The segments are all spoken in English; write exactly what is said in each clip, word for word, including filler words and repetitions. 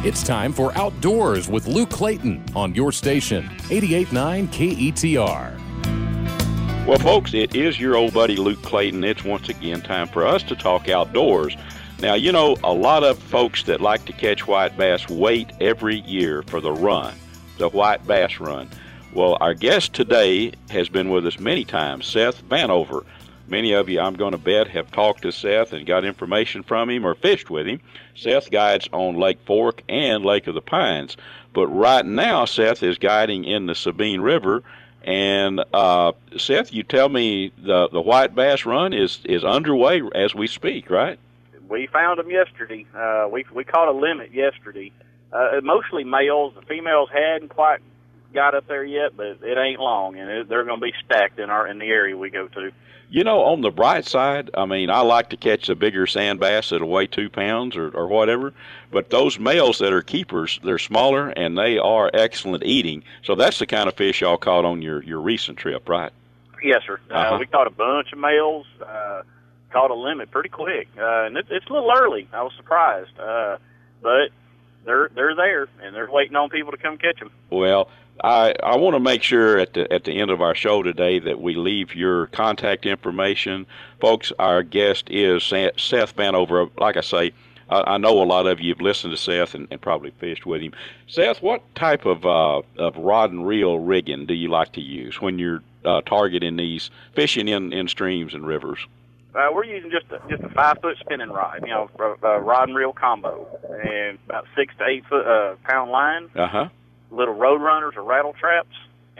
It's time for Outdoors with Luke Clayton on your station, eighty-eight point nine K E T R. Well, folks, it is your old buddy Luke Clayton. It's once again time for us to talk outdoors. Now, you know, a lot of folks that like to catch white bass wait every year for the run, the White Bass Run. Well, our guest today has been with us many times, Seth Vanover. Many of you, I'm going to bet, have talked to Seth and got information from him or fished with him. Seth guides on Lake Fork and Lake of the Pines. But right now, Seth is guiding in the Sabine River. And, uh, Seth, you tell me the, the White Bass Run is, is underway as we speak, right? We found them yesterday. Uh, we, we caught a limit yesterday. Uh, mostly males. The females hadn't quite got up there yet, but it ain't long, and it, they're going to be stacked in our in the area we go to. You know, on the bright side, I mean, I like to catch the bigger sand bass that'll weigh two pounds or, or whatever, but those males that are keepers, they're smaller and they are excellent eating. So that's the kind of fish y'all caught on your, your recent trip, right? Yes, sir. Uh-huh. Uh, we caught a bunch of males, uh, caught a limit pretty quick, uh, and it, it's a little early. I was surprised, uh, but they're they're there and they're waiting on people to come catch them. Well, I, I want to make sure at the at the end of our show today that we leave your contact information. Folks, our guest is Seth Vanover. Like I say, I, I know a lot of you have listened to Seth and, and probably fished with him. Seth, what type of uh, of rod and reel rigging do you like to use when you're uh, targeting these, fishing in, in streams and rivers? Uh, we're using just a, just a five-foot spinning rod, you know, a rod and reel combo, and about six to eight foot uh, pound line. Uh-huh. Little road runners or rattle traps,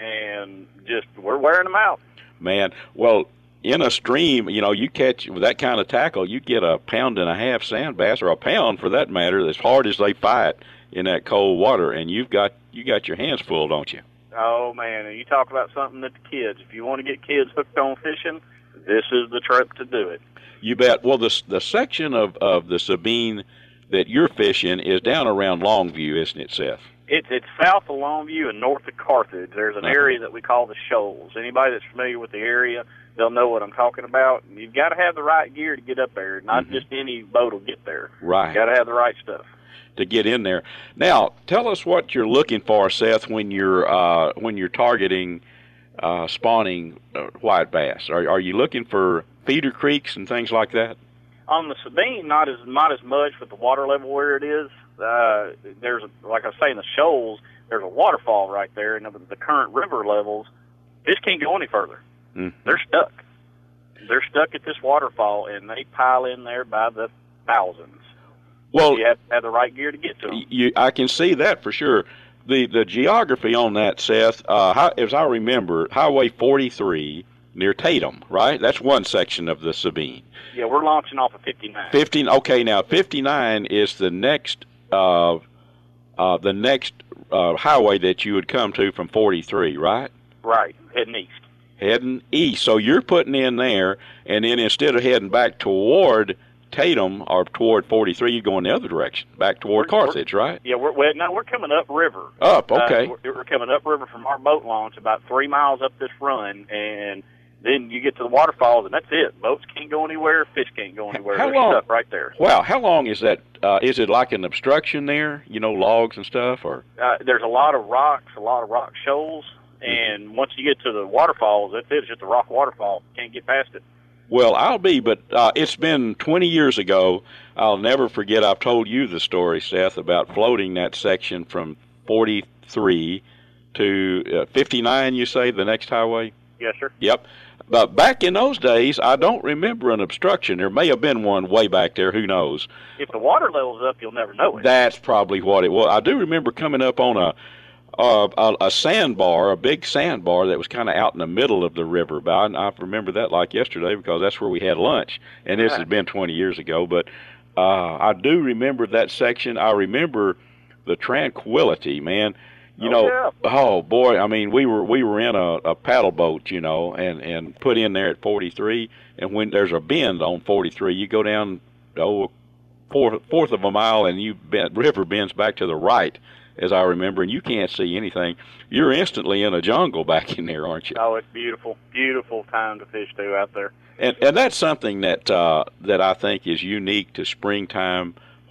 and just we're wearing them out. Man, well, in a stream, you know, you catch with that kind of tackle, you get a pound and a half sand bass, or a pound for that matter, as hard as they fight in that cold water, and you've got you got your hands full, don't you? Oh man, and you talk about something that the kids, if you want to get kids hooked on fishing, this is the trip to do it. You bet. Well, the the section of of the Sabine that you're fishing is down around Longview, isn't it, Seth? It's it's south of Longview and north of Carthage. There's an area that we call the Shoals. Anybody that's familiar with the area, they'll know what I'm talking about. You've got to have the right gear to get up there. Not mm-hmm. just any boat will get there. Right. You've got to have the right stuff to get in there. Now, tell us what you're looking for, Seth, when you're uh, when you're targeting uh, spawning uh, white bass. Are are you looking for feeder creeks and things like that? On the Sabine, not as not as much with the water level where it is. Uh, there's, a, like I was saying, the Shoals, there's a waterfall right there, and the, the current river levels, fish can't go any further. Mm-hmm. They're stuck. They're stuck at this waterfall, and they pile in there by the thousands. Well, you have to have the right gear to get to them. You, I can see that for sure. The the geography on that, Seth, uh, how, as I remember, Highway forty-three near Tatum, right? That's one section of the Sabine. Yeah, we're launching off of fifty-nine. fifteen, okay, now fifty-nine is the next uh, uh, the next uh, highway that you would come to from forty-three, right? Right, heading east. Heading east. So you're putting in there, and then instead of heading back toward Tatum or toward forty-three, you're going the other direction, back toward we're, Carthage, we're, right? Yeah, we're, we're, no, we're coming upriver. Up, okay. Uh, we're, we're coming upriver from our boat launch, about three miles up this run, and then you get to the waterfalls, and that's it. Boats can't go anywhere. Fish can't go anywhere. How There's long, stuff right there. Wow. How long is that? Uh, is it like an obstruction there, you know, logs and stuff? Or uh, there's a lot of rocks, a lot of rock shoals, and mm-hmm. once you get to the waterfalls, that's it. It's just a rock waterfall. Can't get past it. Well, I'll be, but uh, it's been twenty years ago. I'll never forget, I've told you the story, Seth, about floating that section from forty-three to uh, fifty-nine, you say, the next highway? Yes, sir. Yep. But back in those days, I don't remember an obstruction. There may have been one way back there. Who knows? If the water level's up, you'll never know it. That's probably what it was. I do remember coming up on a a, a, a sandbar, a big sandbar that was kind of out in the middle of the river. But I, I remember that like yesterday because that's where we had lunch. And this right. has been twenty years ago. But uh, I do remember that section. I remember the tranquility, man. You oh, know, yeah. oh boy! I mean, we were we were in a, a paddle boat, you know, and, and put in there at forty-three. And when there's a bend on forty-three, you go down oh fourth fourth of a mile, and you bend, river bends back to the right, as I remember, and you can't see anything. You're instantly in a jungle back in there, aren't you? Oh, it's beautiful, beautiful time to fish too out there. And and that's something that uh, that I think is unique to springtime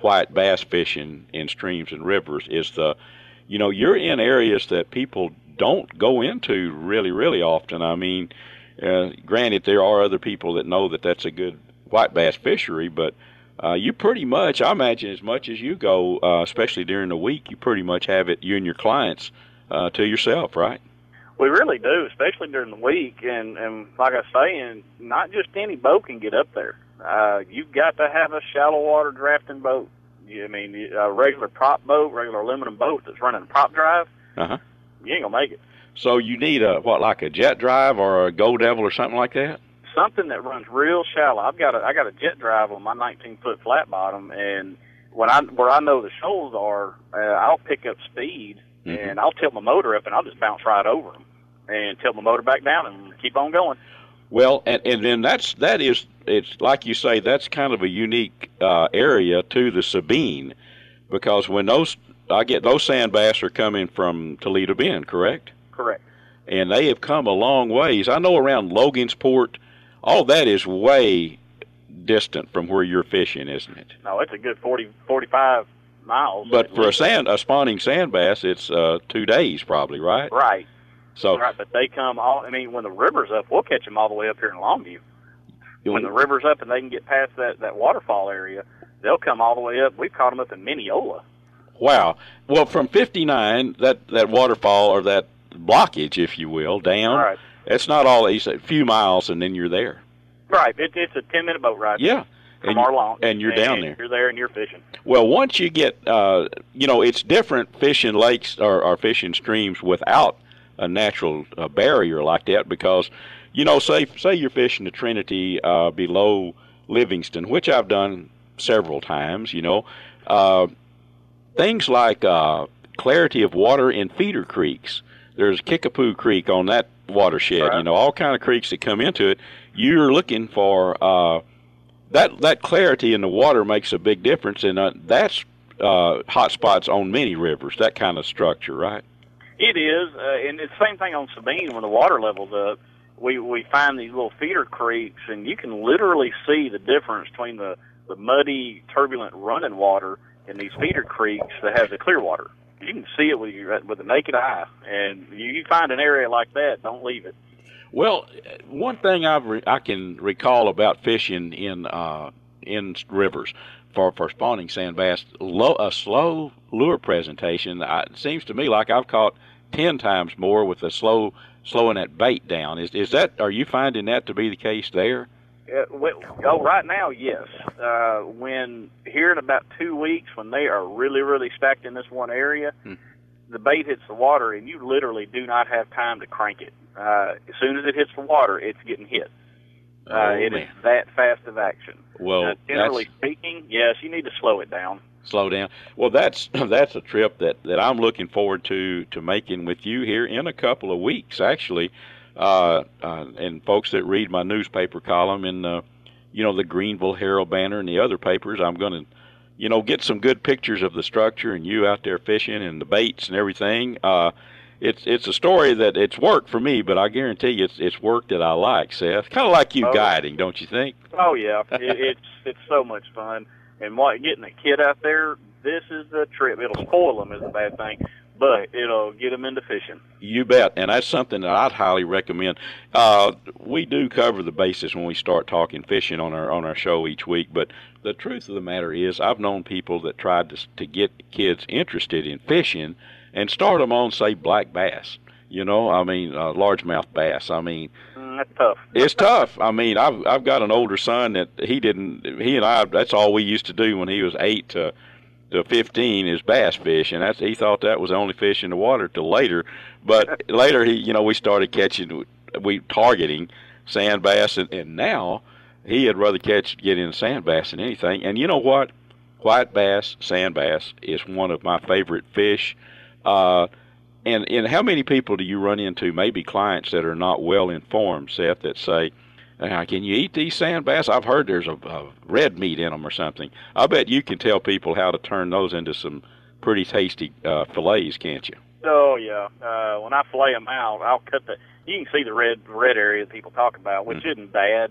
white bass fishing in streams and rivers is the, you know, you're in areas that people don't go into really, really often. I mean, uh, granted, there are other people that know that that's a good white bass fishery, but uh, you pretty much, I imagine, as much as you go, uh, especially during the week, you pretty much have it, you and your clients, uh, to yourself, right? We really do, especially during the week. And, and like I was saying, not just any boat can get up there. Uh, you've got to have a shallow water drafting boat. I mean, a regular prop boat, regular aluminum boat that's running a prop drive, uh-huh. you ain't going to make it. So you need a, what, like a jet drive or a Gold Devil or something like that? Something that runs real shallow. I've got a, I got a jet drive on my nineteen foot flat bottom, and when I, where I know the shoals are, uh, I'll pick up speed, mm-hmm. and I'll tilt my motor up, and I'll just bounce right over them and tilt my motor back down and keep on going. Well, and, and then that's, that is, it's like you say, that's kind of a unique uh, area to the Sabine, because when those, I get those sand bass are coming from Toledo Bend, correct? Correct. And they have come a long ways. I know around Logansport, all that is way distant from where you're fishing, isn't it? No, it's a good forty, forty-five miles. But for a sand, a spawning sand bass, it's uh, two days probably, right? Right. So, right, but they come all, I mean, when the river's up, we'll catch them all the way up here in Longview. When the river's up and they can get past that, that waterfall area, they'll come all the way up. We've caught them up in Mineola. Wow. Well, from fifty-nine, that, that waterfall, or that blockage, if you will, down, right. It's not all, it's a few miles and then you're there. Right. It, it's a ten-minute boat ride. Yeah. From our lawn. And you're and, down and there. You're there and you're fishing. Well, once you get, uh, you know, it's different fishing lakes or, or fishing streams without a natural uh, barrier like that, because, you know, say say you're fishing the Trinity uh, below Livingston, which I've done several times, you know, uh, things like uh, clarity of water in feeder creeks. There's Kickapoo Creek on that watershed, right. You know, all kind of creeks that come into it. You're looking for uh, that that clarity in the water makes a big difference, and uh, that's uh, hot spots on many rivers, that kind of structure, right? It is, uh, and it's the same thing on Sabine when the water level's up. We we find these little feeder creeks, and you can literally see the difference between the, the muddy, turbulent running water and these feeder creeks that have the clear water. You can see it with your with the naked eye, and you, you find an area like that, don't leave it. Well, one thing I've re- I can recall about fishing in uh, in rivers for, for spawning sand bass, low, a slow lure presentation, I, it seems to me like I've caught ten times more with a slow slowing that bait down. Is is that, are you finding that to be the case there? Uh, well, oh, right now, yes. Uh, when here in about two weeks, when they are really, really stacked in this one area, hmm. the bait hits the water, and you literally do not have time to crank it. Uh, as soon as it hits the water, it's getting hit. Uh, oh, it man. is that fast of action. Well, uh, generally speaking, yes, you need to slow it down. Slow down. Well, that's that's a trip that, that I'm looking forward to to making with you here in a couple of weeks, actually. Uh, uh, and folks that read my newspaper column in, uh, you know, the Greenville Herald Banner and the other papers, I'm going to, you know, get some good pictures of the structure and you out there fishing and the baits and everything. Uh, it's it's a story that it's work for me, but I guarantee you it's it's work that I like, Seth. Kind of like you oh. guiding, don't you think? Oh yeah, it, it's it's so much fun. And what getting a kid out there, this is the trip. It'll spoil them is a bad thing, but it'll get them into fishing. You bet, and that's something that I'd highly recommend. Uh, we do cover the basis when we start talking fishing on our on our show each week, but the truth of the matter is I've known people that tried to to get kids interested in fishing and start them on, say, black bass. You know, I mean, uh, largemouth bass. I mean, mm, that's tough. It's tough. I mean, I've I've got an older son that he didn't. He and I. That's all we used to do when he was eight to to fifteen is bass fish, and that's he thought that was the only fish in the water till later. But later, he, you know, we started catching, we targeting sand bass, and, and now he would rather catch get in sand bass than anything. And you know what? White bass, sand bass is one of my favorite fish. Uh, And and how many people do you run into, maybe clients that are not well informed, Seth, that say, uh, can you eat these sand bass? I've heard there's a, a red meat in them or something. I bet you can tell people how to turn those into some pretty tasty uh, fillets, can't you? Oh, yeah. Uh, when I fillet them out, I'll cut the, you can see the red red area that people talk about, which mm. isn't bad.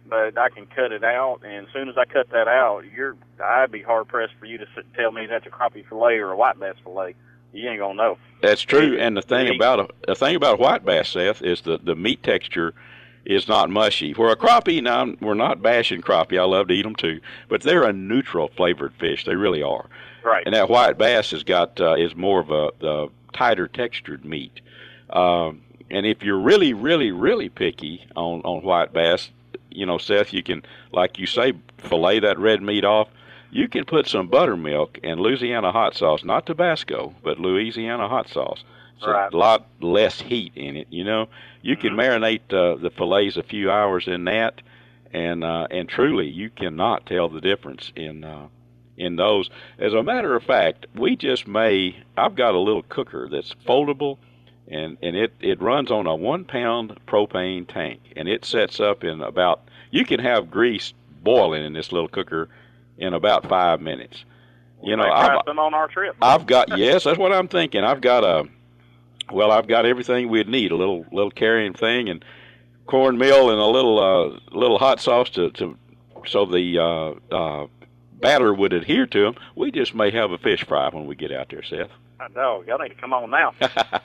but I can cut it out. And as soon as I cut that out, you're I'd be hard pressed for you to sit, tell me that's a crappie fillet or a white bass fillet. You ain't gonna know. That's true. And the thing about a the thing about a white bass, Seth, is the the meat texture is not mushy. For a crappie, now we're not bashing crappie. I love to eat them too, but they're a neutral flavored fish. They really are. Right. And that white bass has got uh, is more of a, a tighter textured meat. Um, and if you're really, really, really picky on on white bass, you know, Seth, you can, like you say, fillet that red meat off. You can put some buttermilk and Louisiana hot sauce, not Tabasco, but Louisiana hot sauce. It's right. a lot less heat in it, you know. You can mm-hmm. marinate uh, the fillets a few hours in that, and uh, and truly, you cannot tell the difference in uh, in those. As a matter of fact, we just may, I've got a little cooker that's foldable, and, and it, it runs on a one-pound propane tank, and it sets up in about, you can have grease boiling in this little cooker in about five minutes. You know, I've, them on our trip. I've got, yes, that's what I'm thinking. I've got a, well, I've got everything we'd need, a little little carrying thing and cornmeal and a little uh, little hot sauce to, to so the uh, uh, batter would adhere to them. We just may have a fish fry when we get out there, Seth. I know. Y'all need to come on now.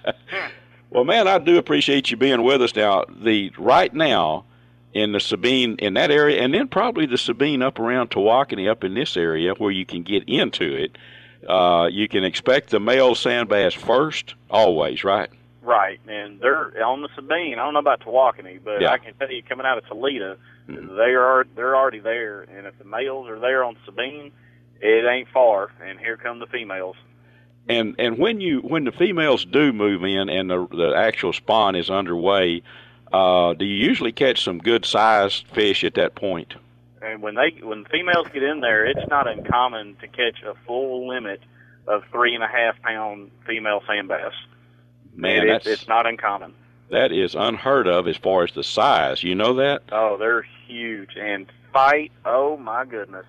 Well, man, I do appreciate you being with us now. The right now, in the Sabine, in that area, and then probably the Sabine up around Tawakoni, up in this area where you can get into it, uh, you can expect the male sand bass first, always, right? Right, and they're on the Sabine. I don't know about Tawakoni, but yeah. I can tell you, coming out of Toledo, mm-hmm. they are they're already there. And if the males are there on Sabine, it ain't far. And here come the females. And and when you when the females do move in and the the actual spawn is underway, uh, do you usually catch some good sized fish at that point? And when they when females get in there, it's not uncommon to catch a full limit of three and a half pound female sand bass. Man, it, that's, it's not uncommon. That is unheard of as far as the size. You know that? Oh, they're huge and fight. Oh my goodness.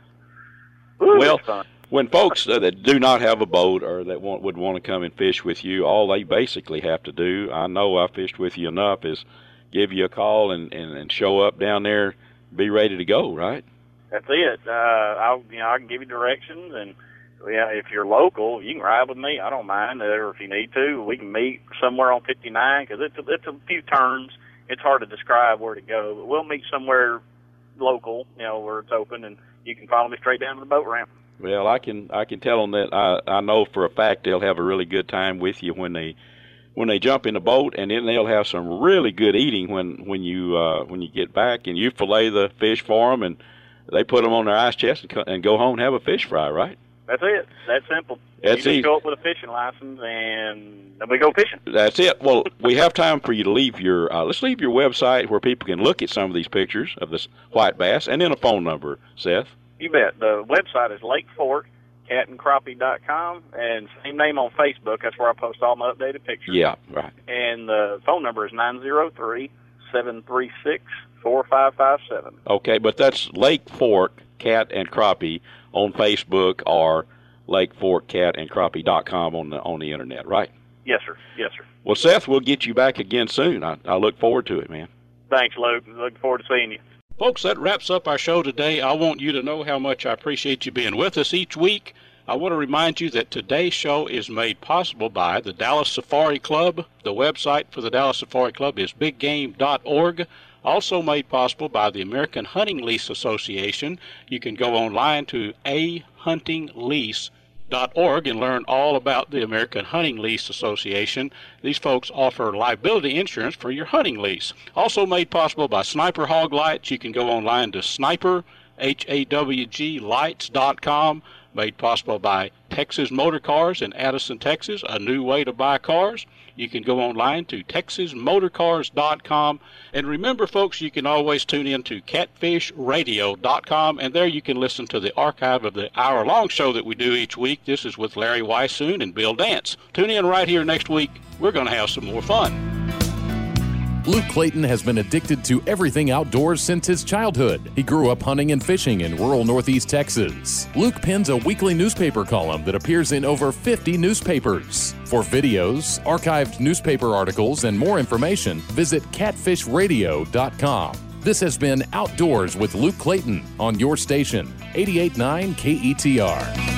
Ooh, well, it's fun. When folks uh, that do not have a boat or that want, would want to come and fish with you, all they basically have to do, I know I fished with you enough, is give you a call and, and, and show up down there, be ready to go, right? That's it. Uh, I'll, you know, I can give you directions, and yeah, if you're local, you can ride with me. I don't mind. Or if you need to, we can meet somewhere on fifty-nine because it's a, it's a few turns. It's hard to describe where to go, but we'll meet somewhere local, you know, where it's open, and you can follow me straight down to the boat ramp. Well, I can I can tell them that I I know for a fact they'll have a really good time with you when they when they jump in the boat, and then they'll have some really good eating when when you uh, when you get back and you fillet the fish for them, and they put them on their ice chest and, co- and go home and have a fish fry, right? That's it. That's simple. That's you just easy. Go up with a fishing license, and then we go fishing. That's it. Well, we have time for you to leave your. Uh, let's leave your website where people can look at some of these pictures of this white bass, and then a phone number, Seth. You bet. The website is lake fork cat and crappie dot com, and same name on Facebook. That's where I post all my updated pictures. Yeah, right. And the phone number is nine zero three, seven three six, four five five seven. Okay, but that's Lake Fork Cat and Crappie on Facebook or lake fork cat and crappie dot com on the on the internet, right? Yes, sir. Yes, sir. Well, Seth, we'll get you back again soon. I, I look forward to it, man. Thanks, Luke. Looking forward to seeing you. Folks, that wraps up our show today. I want you to know how much I appreciate you being with us each week. I want to remind you that today's show is made possible by the Dallas Safari Club. The website for the Dallas Safari Club is big game dot org. Also made possible by the American Hunting Lease Association. You can go online to a hunting lease dot org and learn all about the American Hunting Lease Association. These folks offer liability insurance for your hunting lease. Also made possible by Sniper Hog Lights. You can go online to sniper, H A W G, lights dot com. Made possible by Texas Motor Cars in Addison, Texas, a new way to buy cars. You can go online to texas motor cars dot com. And remember, folks, you can always tune in to catfish radio dot com, and there you can listen to the archive of the hour-long show that we do each week. This is with Larry Weishuhn and Bill Dance. Tune in right here next week. We're going to have some more fun. Luke Clayton has been addicted to everything outdoors since his childhood. He grew up hunting and fishing in rural northeast Texas. Luke pens a weekly newspaper column that appears in over fifty newspapers. For videos, archived newspaper articles, and more information, visit catfish radio dot com. This has been Outdoors with Luke Clayton on your station, eighty-eight point nine K E T R.